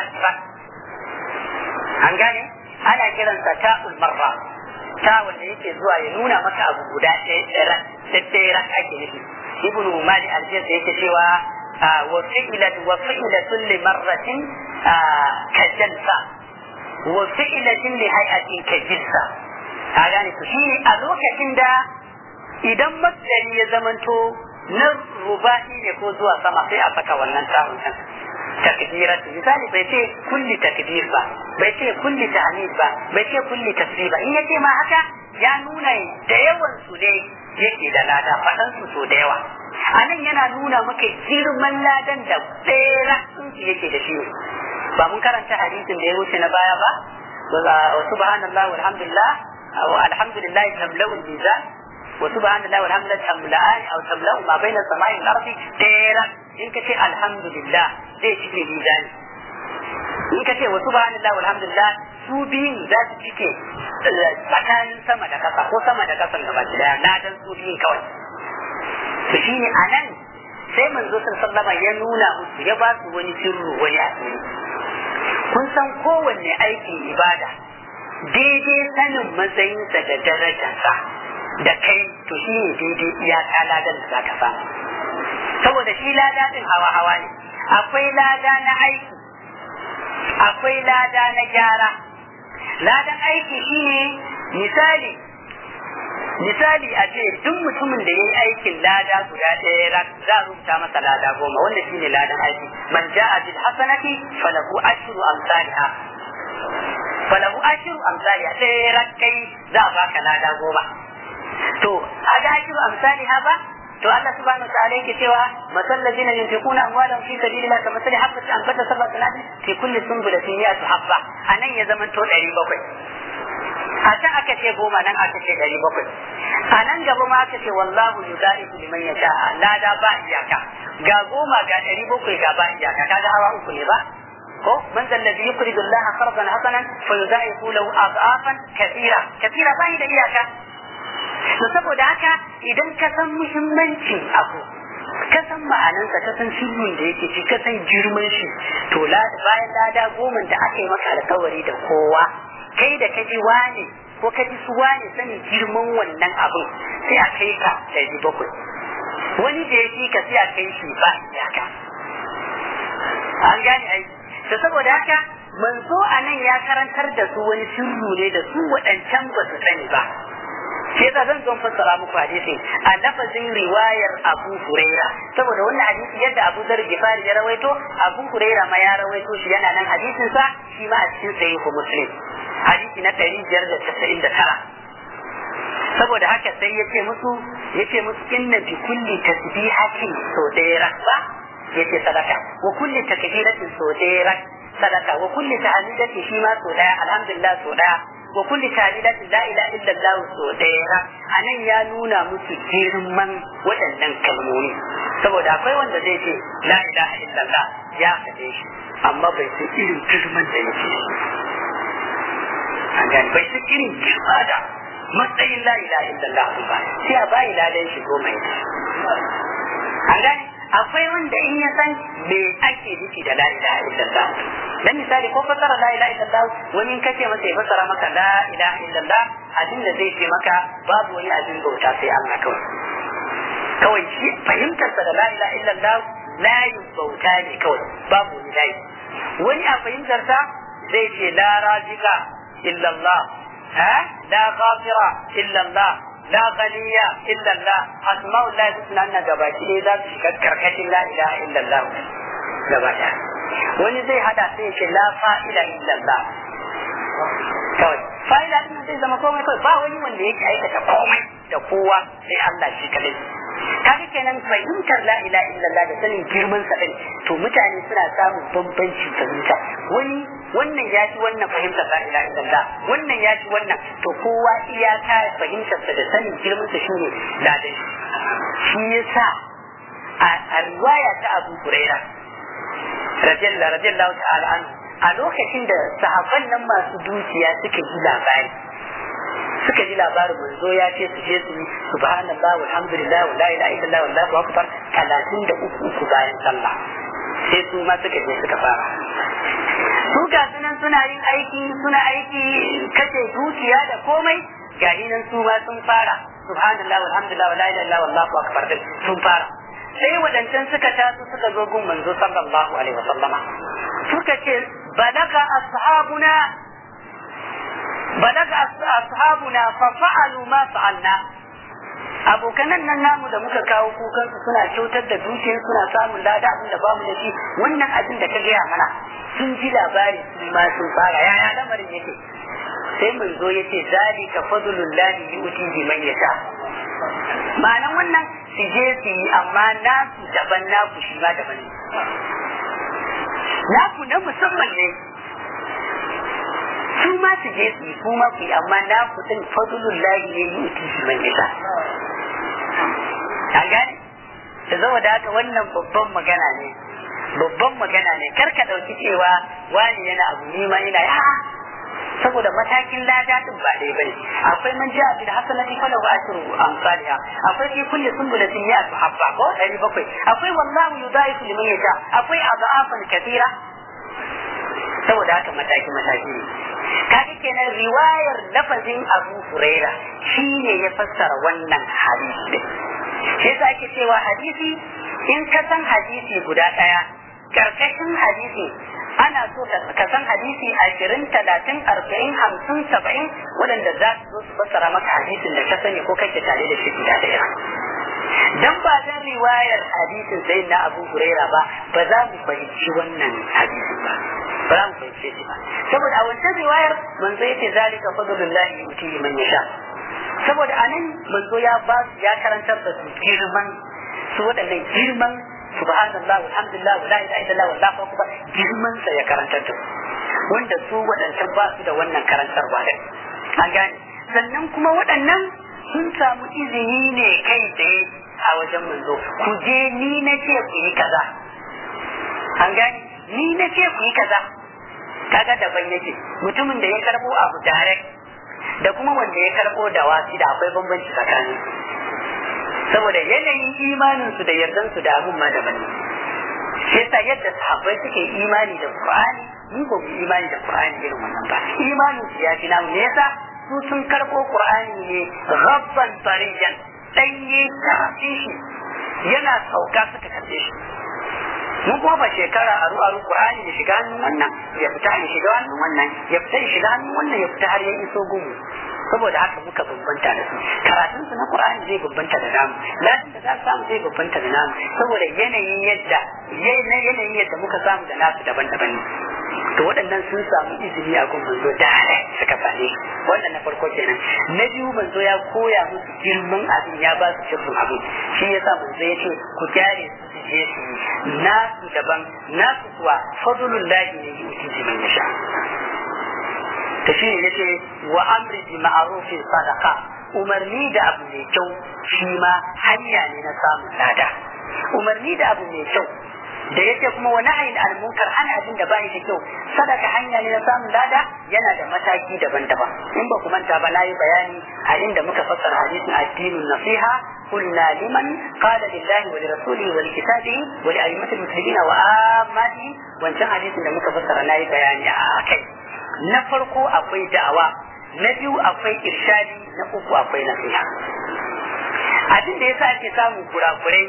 An gane ana kiransa ta'ul marra, ta wanda yake zuwa ya nuna maka abu guda ɗaya ake nufi. Ibnu Mali al-Jazz yake cewa wa fi'latun li marratin ka jalsa wa fi'latin li hay'atin ka jilsa. A gane ku shi a lokacin da idan masdari ya zamanto na ruba'i ne ko zuwa sama sai a saka wannan ta'un kan takbirat. Misali bai ce kulli takbir ba, bai ce kulli tahmid ba, bai ce kulli tasbih ba. In yace ma haka ya nuna da yawan su ne yake da lada, fadan su so da yawa. Anan yana nuna maka girman ladan da tsera sun yake da shi. Ba mun karanta hadisin da ya wuce na baya ba, wa subhanallah walhamdulillah wa alhamdulillah tamla'ul mizan wa subhanallahi walhamdulillah tamla'an aw tamla'u ma baina as-sama'i wal ardi tera in kace alhamdulillah zai cike mizani in kace wa subhanallahi walhamdulillah su biyun za su cike tsakanin sama da kasa ko sama da kasan gaba daya na dan su biyun kawai to shine anan sai manzo sallallahu alaihi ya nuna musu ya ba su wani sirru wani asiri kun san kowanne aikin ibada daidai sanin matsayinsa da darajarsa da kai to shi ne daidai iyaka ladan da za ka samu saboda shi lada din hawa-hawa ne akwai lada na aiki akwai lada na gyara ladan aiki shi ne misali a ce duk mutumin da ya yi aikin lada guda ɗaya za a rubuta masa lada 10 wanda shi ne ladan aiki man ja'a bil hasanati falahu ashru amsalha sai rakai za a baka lada 10 to a ga ashru amsalha ba to Allah subhanahu wa ta'ala yake cewa masal ladina yunfiquna amwalahum fi sabilillah kama sali habbati anbata sab'a sanadin fi kulli sunbulatin mi'atu habba anan ya zama to 700 a can aka ce 10 nan aka ce 700 a nan gaba ma aka ce wallahu yudaifu liman yasha lada ba iyaka ga 10 ga 700 ga ba iyaka kaga hawa uku ne ba ko man zal ladhi yuqridu Allah qardan hasanan fa yudaifu lahu adafan kathira ba da iyaka to saboda haka idan ka san muhimmancin abu ka san ma'anansa ka san sirrin da yake ci ka san girman shi to bayan lada 10 da aka yi maka alkawari da kowa kai da kaji wane ko kaji su wane sanin girman wannan abin sai a kai ka 700 wani da yake ka sai a kai shi ba iyaka an gane ai to saboda haka manzo anan ya karantar da su wani sirru ne da su waɗancan ba su sani ba sai da zan zo fassara muku hadisi a lafazin riwayar Abu Huraira saboda wannan hadisi yadda Abu Dharr Ghifari ya rawaito Abu Huraira ma ya rawaito shi yana nan hadisin sa shi ma a cikin sahih Muslim hadisi na 599 saboda haka sai yace musu inna bi kulli tasbihatin so daya ba yace sadaka wa kulli takbiratin so daya sadaka wa kulli tahmidatin shi ma so daya alhamdulillah so daya wa kulli tahmidatin la ilaha illallah so daya anan ya nuna musu girman waɗannan kalmomi saboda akwai wanda zai ce la ilaha illallah ya faɗe shi amma bai san irin girman da yake an gani bai san irin girma da matsayin la ilaha illallah ba sai a bayi ladan shi goma ya an gani akwai wanda in ya san me ake nufi da la ilaha illallah dan misali ko fasara la ilaha illallah wani in kace masa ya fasara maka la ilaha illallah abin da zai ce maka babu wani abin bauta sai Allah kawai shi fahimtar sa da la ilaha illallah layin bauta ne kawai babu wani layi wani a fahimtar sa zai ce la razika illallah la ghafira illallah la ghaniya illallah asma'ul lahi husna na gabaki ne za su shiga karkashin la ilaha illallah gaba ɗaya wani zai hada sai ce la fa'ila illallah kawai fa'ila din zai zama komai kawai ba wani wanda yake aikata komai da kowa sai Allah shi kadai kaga kenan fahimtar la ilaha illallah da sanin girman sa din to mutane suna samun bambanci fahimta wani wannan ya ci wannan fahimtar la ilaha illallah wannan ya ci wannan to kowa iyaka fahimtar sa da sanin girman sa shine ladan shi yasa a riwaya ta Abu Hurairah radiyallahu ta'ala anhu a lokacin da sahabban nan masu dukiya suka ji labarin manzo ya ce su je su yi subhanallah walhamdulillah wala ilaha illallah wallahu akbar 33 bayan sallah sai su ma suka je suka fara su ga sunan suna aiki kace dukiya da komai ga nan su ma sun fara subhanallah walhamdulillah wala ilaha illallah wallahu akbar sun fara sai wadancan suka taso suka zo gun manzo sallallahu alaihi wasallama suka ce balaga ashabuna fa fa'alu ma fa'alna abokanan nan namu da muka kawo kukan su suna kyautar da dukiyar suna samun lada abin da bamu da shi wannan abin da ka gaya mana sun ji labari su ma sun fara yaya lamarin yake sai manzo yace zalika fadlullahi yu'ti man yasha ma'anan wannan su je su yi amma nasu daban naku shi ma daban ne naku na musamman ne su ma su je su yi kuma ku yi amma naku din fadlullahi ne yu'ti man yasha saboda haka wannan babban magana ne kar ka dauki cewa wani yana abu ni ma ina saboda matakin lada din ba dai bane akwai man ja'a bil hasanati falahu ashru amsalha akwai fi kulli sunbulatin ya'tu habba ko 700 akwai wallahu yudaifu liman yasha akwai adafan kathira saboda haka mataki ne kaga kenan riwayar lafazin Abu Huraira shine ya fassara wannan hadisi shi yasa ake cewa hadisi in ka san hadisi guda daya karkashin hadisi ana so ka san hadisi 20 30 40 50 70 waɗanda za su zo su fassara maka hadisin da ka sani ko kake tare da shi guda daya dan ba dan riwayar hadisin sai na Abu Huraira ba za mu fahimci wannan hadisin ba za mu fahimce shi ba saboda a wancan riwayar manzo yace zalika fadlullahi yuti man yasha saboda anan manzo ya karantar da su girman su waɗannan girman subhanallah walhamdulillah wala ilaha illallah wallahu akbar girman sa ya karantar da wanda su waɗancan ba su da wannan karantarwa da an gane sannan kuma waɗannan sun samu izini ne kai tsaye a wajen manzo ku je ni na ce ku yi kaza an gane ni na ce ku yi kaza kaga daban yake mutumin da ya karbo abu direct da kuma wanda ya karbo da wasi da akwai bambanci tsakanin saboda yanayin imanin su da yardan su da abun ma daban ne shi yasa yadda sahabbai suke imani da Qur'ani mu ba mu imani da Qur'ani irin wannan ba imanin su ya fi namu ne yasa su sun karbo Qur'ani ne rabban tariyan danye kafin shi yana sauka suka karbe shi mun kuma ba shekara aru Qur'ani ya shiga hannun wannan ya fita ya shiga hannun wannan ya fita ya shiga hannun wannan ya fita har ya iso gumu saboda haka muka bambanta da su karatun su na Qur'ani zai bambanta da namu lakin da za su samu zai bambanta da namu saboda yanayin yadda muka samu da nasu daban-daban ne to waɗannan sun samu izini a gun manzo da suka same wannan na farko kenan na biyu manzo ya koya musu girman abin ya ba su sirrin abin shi yasa manzo ya ce ku gyare su je su nasu daban nasu kuwa fadlullahi ne yuti man yasha ta shi ne yace wa amri bi ma'rufin sadaqa umarni da abu mai kyau shi ma hanya ne na samun lada umarni da abu mai kyau da yake kuma wa nahyin al munkar ana abin da bai da kyau sadaka hanya ne na samun lada yana da mataki daban-daban in ba ku manta ba nayi bayani a inda muka fassara hadisin addinun nasiha قلنا لمن قال لله ولرسوله ولكتابه ولأئمة المسلمين وآماتهم وانتهى حديث لما فسر لا بيان أكيد نفرق أقوي دعوة نبيو أقوي إرشادي نقوف أقوي نصيحة abin da yasa ake samun kurakurai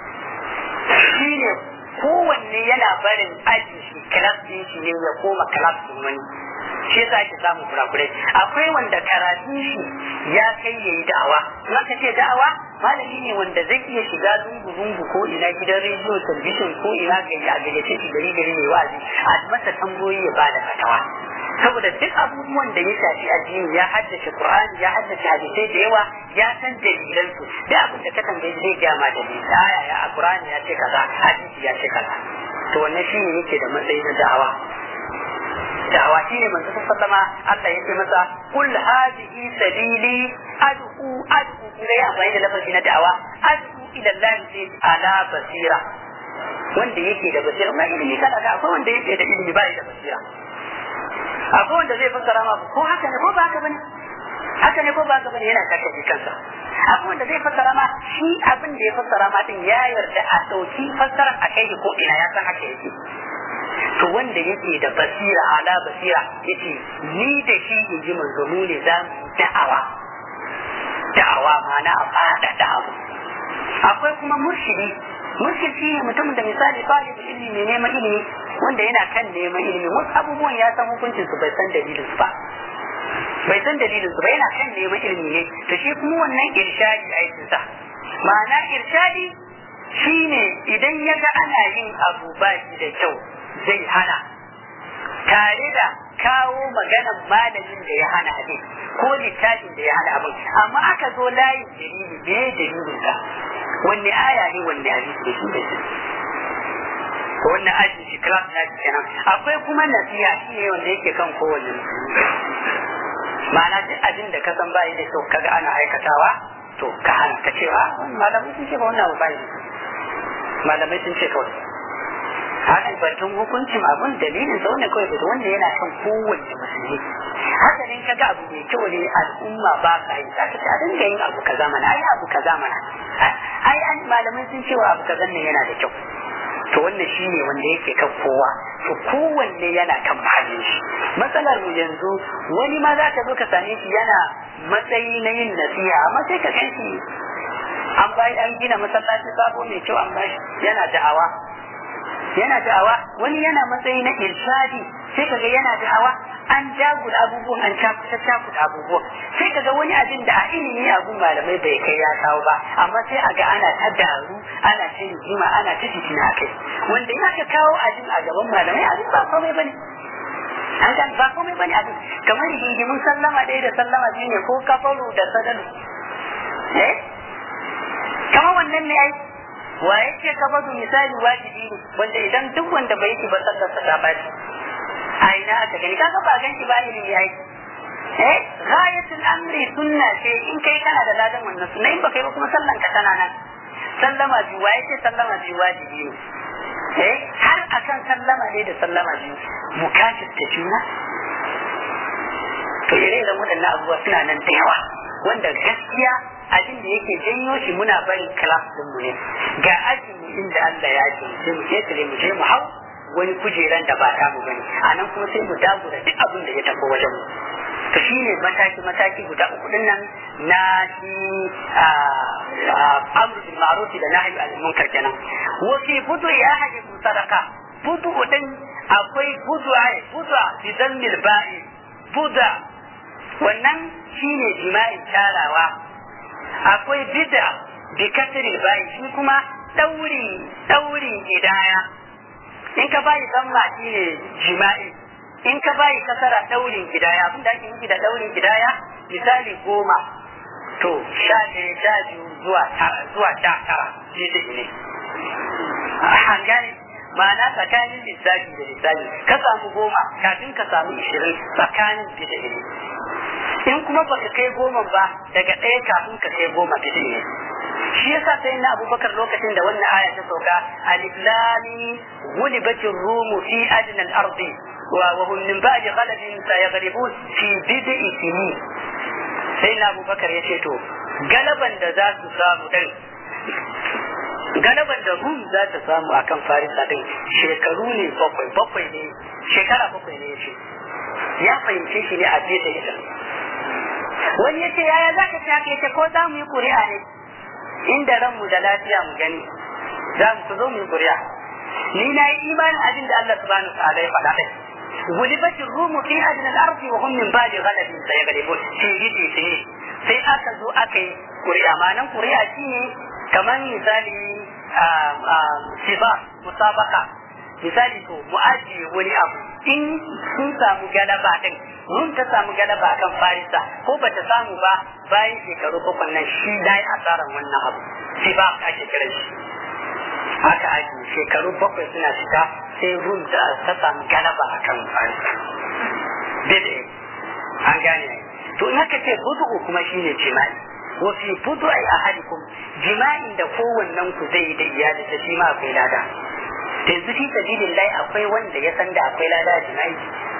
shine kowanne yana barin aji shi class din shi ne ya koma class din wani shi yasa ake samun kurakurai akwai wanda karatun shi ya kai yayi da'awa in aka ce da'awa malami ne wanda zai iya shiga lungu-lungu ko ina gidan rediyo talbishin ko ina gayyace shi gari ne wazi a masa tambayoyi ya bada fatawa saboda duk abubuwan da ya shafi addini ya haddace Qur'ani ya haddace hadisai da yawa ya san dalilan su da abin da ka tambaye zai ga ma dalili aya ya Qur'ani ya ce kaza hadisi ya ce kaza to wannan shine yake da matsayi na da'awa shine manzo sallama Allah ya ce masa kul hadhihi sabili ad'u kuma ya amfani da lafazi na da'awa ad'u ila Allah ala basira wanda yake da basira ma ilimi kada ga akwai wanda yake da ilimi ba da basira akwai wanda zai fassara ma ko haka ne ko ba haka bane yana kakkace kansa akwai wanda zai fassara ma shi abin da ya fassara ma din ya yarda a dauki fassarar a kai ko ina ya san haka yake to wanda yake da basira ala basira yace ni da shi in ji manzo mu ne za mu da'awa mana a fada da abu akwai kuma murshidi ne mutumin da misali talibul ilmi ne neman ilimi wanda yana kan neman ilimi wasu abubuwan ya san hukuncin su bai san dalilin su ba yana kan neman ilimi ne to shi kuma wannan irshadi aikin sa ma'ana irshadi shine idan ya ga ana yin abu ba shi da kyau zai hana tare da kawo maganan malamin da ya hana abin ko littafin da ya hana abin amma aka zo layin dalili me dalilin ka wanne aya ne wanne hadisi da shi da shi to wannan ajin shi class na kenan akwai kuma nasiha shi ne wanda yake kan kowanne musulmi ma'ana duk abin da ka san bai da kyau kaga ana aikatawa to ka hana ka cewa malamin sun ce ba wannan ba bai malamai sun ce kawai haka batun hukuncin abun dalilin zaune kawai da wanda yana kan kowanne musulmi haka ne kaga abu mai kyau ne al'umma ba ka yi za ka ce a dinga yin abu kaza mana ai abu kaza mana ai an malamai sun cewa abu kaza ne yana da kyau to wannan shine wanda yake kan kowa to kowanne yana kan mahallin shi matsalar mu yanzu wani ma za ka zo ka same shi yana matsayi na yin nasiha amma sai ka gan shi an bayi an gina masallaci sabo mai kyau an bashi yana da'awa wani yana matsayi na irshadi sai kaga yana da'awa an jagula abubuwan an cakuta abubuwan sai kaga wani abin da a ilimi abun malamai bai kai ya kawo ba amma sai a ga ana ta daru ana ta rigima ana ta fitina kai wanda ya ka kawo abin a gaban malamai abin ba komai bane an ga ba komai bane abin kamar rigimin sallama ɗaya da sallama biyu ne ko kafaru da sadalu kamar wannan ne ai wa yake kafaru misali wajibi ne wanda idan duk wanda bai yi ba sallar sa ta baci a ina aka gani kaga ba ganki ba ilimi ai ghayatul amri sunna ce in kai kana da ladan wannan sunna in ba kai ba kuma sallan ka tana nan sallama biyu wa yake sallama biyu wajibi ne har akan sallama ne da sallama biyu mukashif ta juna to ire-iren waɗannan abubuwa suna nan da yawa wanda gaskiya abin da yake janyo shi muna barin class din mu ne ga ajin inda Allah ya ce sai mu je mu je mu hau wani kujeran da ba ta mu bane anan kuma sai mu dagura duk abin da ya tafi wajen mu to shine mataki guda uku din nan na shi amru bil ma'ruf da nahyi anil munkar kenan wa fi budu ahadikum sadaqa budu din akwai budu bi dammil ba'i buda wannan shine jima'in tarawa akwai bid'a bi kasril ba'i shi kuma daurin gidaya in ka bayi zamma shine jima'i in ka bayi kasara daurin gidaya abinda ake nufi da daurin gidaya misali 10 to 11 zuwa 19 ne an gane ma'ana tsakanin lissafi da lissafi ka samu 10 kafin ka samu 20 tsakanin bid'a ne in kuma baka kai 10 ba daga ɗaya kafin ka kai 10 bid'a ne shi yasa sai na Abubakar lokacin da wannan aya ta sauka alif lam ghulibatir rum fi adna al-ard wa hum min ba'di ghalabin sayaghlibun fi bid'i sinin sai na Abubakar yace to galaban da za su samu din galaban da rum za ta samu akan farisa din shekaru ne bakwai ne shekara 7 ne yace ya fahimce shi ne a bid'a ita wani yace yaya zaka ci haka yace ko za mu yi ƙuri'a ne inda ranmu da lafiya mu gani za mu zo mu yi ƙuri'a ni na yi imanin abin da Allah subhanahu wa ta'ala ya faɗa kai gulibatin rumu fi adna al-ardi wa hum min ba'di ghalabin sayaghlibun fi bid'i sai aka zo aka yi ƙuri'a ma'anan ƙuri'a shine kamar misali musabaka misali to mu ajiye wani abu in sun samu galaba din mun ta samu galaba kan farisa ko bata samu ba bayan shekaru 7 nan shi dai asaran wannan abu sai ba ka ake kira shi haka ake shekaru 7 suna fita sai rum da ta samu galaba akan farisa bid'a an gane to in haka ce budu kuma shine jima'i wa fi budu ai ahadikum jima'in da kowannen ku zai da iyali da shi ma akwai lada yanzu fi sabilillahi akwai wanda ya san da akwai lada jima'i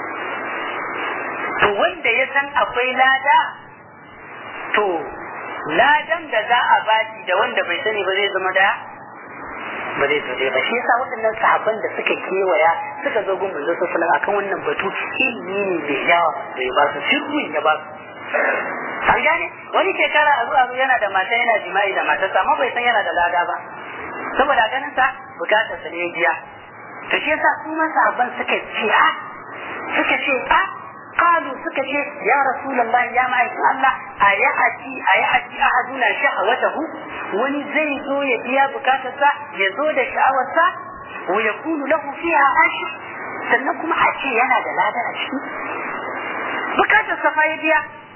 to wanda ya san akwai lada to ladan da za a bashi da wanda bai sani ba zai zama daya ba zai zo ba shi yasa waɗannan sahabban da suka kewaya suka zo gun manzo sallallahu alaihi akan wannan batu ilimi ne da yawa da ya ba su sirrin ya ba su an gane wani shekara a zuwa yana da mata yana jima'i da matarsa amma bai san yana da lada ba saboda ganin sa bukatar sa ne biya to shi yasa su ma sahabban suka ce qalu suka ce ya rasulullahi ya ma'aikin Allah ayati ahaduna shahawatahu wani zai zo ya biya bukatar sa ya zo da sha'awar sa wa yakunu lahu fiha ashi sannan kuma a ce yana da lada a ciki bukatar sa fa ya biya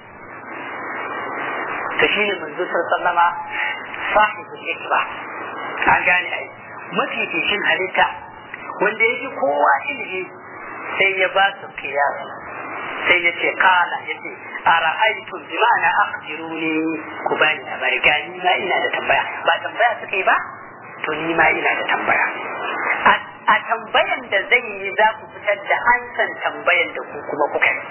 to shine manzo sallama sahibul ikba an gane ai mafificin halitta wanda yake kowa ilimi sai ya ba su kiyas sai ya ce kala ya ce a ra'aitun bi ma'ana akhbiruni ku bani labari gani ma ina da tambaya ba tambaya suka yi ba to ni ma ina da tambaya a tambayan da zai yi za ku fitar da ansan tambayan da ku kuma kuka yi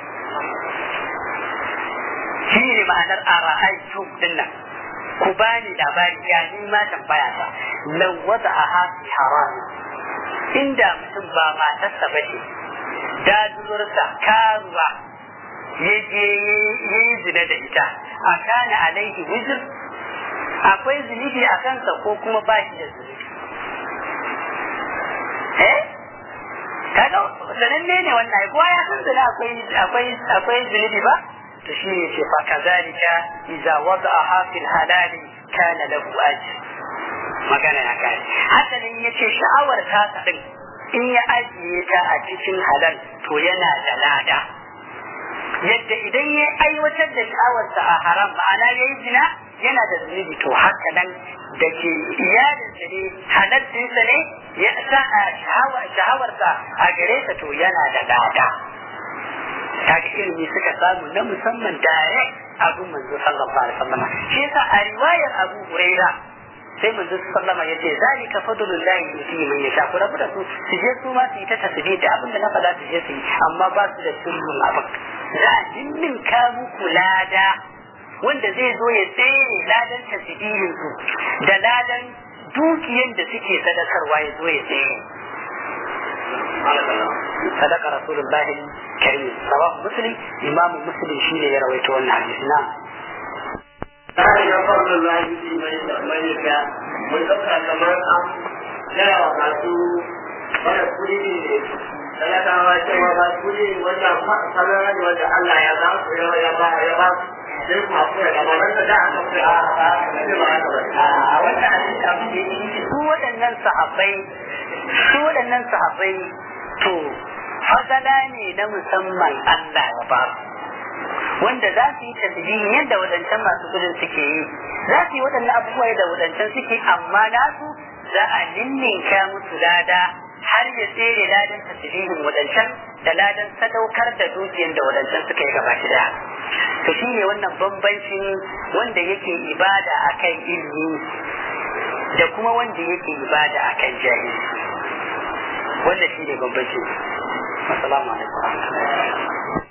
shi ne ma'anar ara'aytum dinnan ku bani labari ya ni ma tambaya ta law wada'aha fi haram inda mutum ba matarsa ba ce dadurarsa karuwa ya je ya yi zina da ita a kana alaihi wizr akwai zunubi a kansa ko kuma ba shi da zunubi kaga sananne ne wannan kowa ya san zina akwai zunubi ba to shi ne ce fa kazalika idza wada'aha fil halal kana lahu ajr magana ya kai haka ne yace sha'awar ta din in ya ajiye ta a cikin halal to yana da lada yadda idan ya aiwatar da sha'awarsa a haram ma'ana yayi zina yana da zunubi to haka nan da ke iyalinsa ne halalcinsa ne ya sa sha'awarsa a gare ta to yana da lada kaga ilimi suka samu na musamman direct abun manzo sallallahu alaihi wasallam shi yasa a riwayar Abu Huraira sai manzo sallallahu alaihi wasallam yace zalika fadlullahi yuti man yasha ku rabu da su je su ma su yi ta tasbih da abin da na faɗa su je su yi amma ba su da sirrin abin za a dinnin ka muku lada wanda zai zo ya tsere ladan tasbihin su da ladan dukiyan da suke sadakarwa ya zo ya tsere صدق رسول الله الكريم رواه مسلم امام مسلم شيء ya rawaito wannan hadisi na sai ya fara da hadisi mai da mun dauka kamar an yawa masu wanda kudi ne talakawa cewa ba kudi wanda sanar da wanda Allah ya ba su ya ba sai ku hakura da wannan da aka fi a wannan hadisi abin da yake su waɗannan sahabbai to fadala ne na musamman Allah ya ba wanda za su yi tasbihin yadda wadancan masu gudun suke yi za su yi waɗannan abubuwa da wadancan suke amma nasu za a ninninka musu lada har ya tsere ladan tasbihin wadancan da ladan sadaukar da dukiyar da wadancan suka yi gaba daya to shi ne wannan bambancin wanda yake ibada akan ilimi da kuma wanda yake ibada akan jahili wanda shi ne bambancin. Assalamu alaikum.